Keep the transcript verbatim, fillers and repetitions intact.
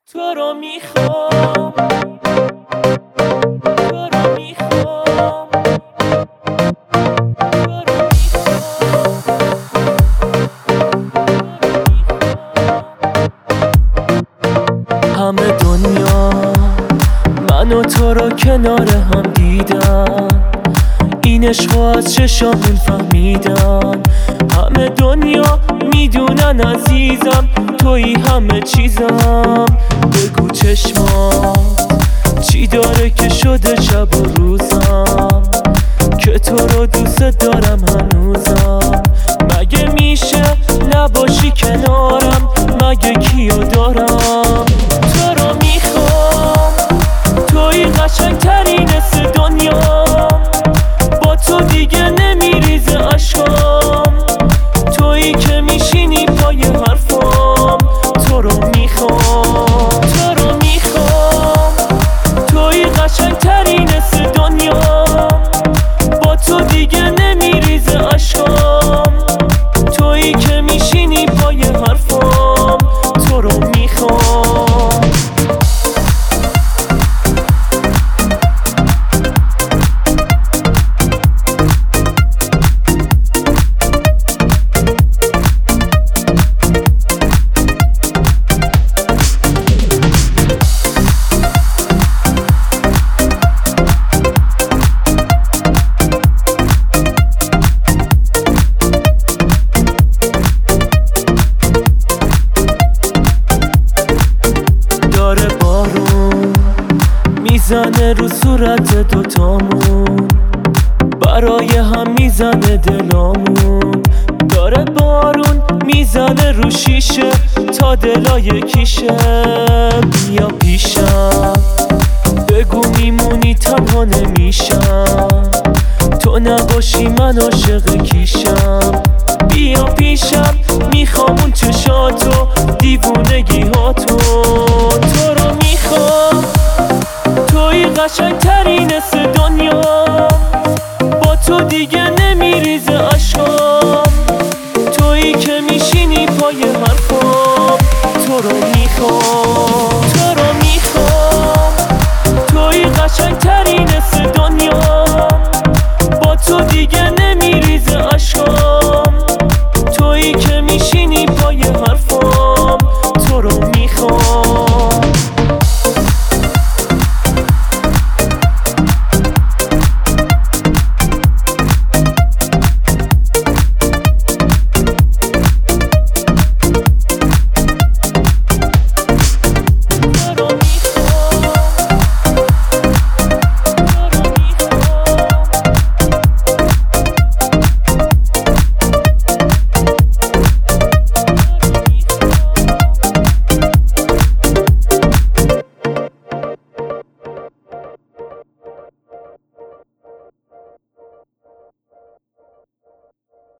تو رو میخوام، تو رو میخوام، تو رو میخوام. همه دنیا من و تو رو کنار هم دیدن، این عشقو از چشامون فهمیدن. همه دنیا میدونن عزیزم توی همه چیزم. بگو چشمات چی داره که شده شب و روزم، که تو رو دوست دارم هنوزم. مگه میشه نباشی کنارم، مگه کیو دارم؟ تو رو میخوام، توی قشنگترین حس دنیا، با تو دیگه نمیریزه عشقام. تویی که میشینی پای حرفام. تو رو میخوام، تو رو میخوام، تویی قشنگترین حس دنیا، با تو دیگه نمیریزه عشقام. تویی که میشینی پای حرفام. تو رو میخوام. داره بارون میزنه رو صورت دوتامون، برای هم میزنه دلامون. داره بارون میزنه رو شیشه تا دلا یکیشه. بیا پیشم بگو میمونی تنها نمیشم، تو نباشی من عاشق کیشم. بیا پیشم میخوام اون چشاتو، دیوونگی هاتو. تو رو میخوام، توی قشنگترین حس دنیا، با تو دیگه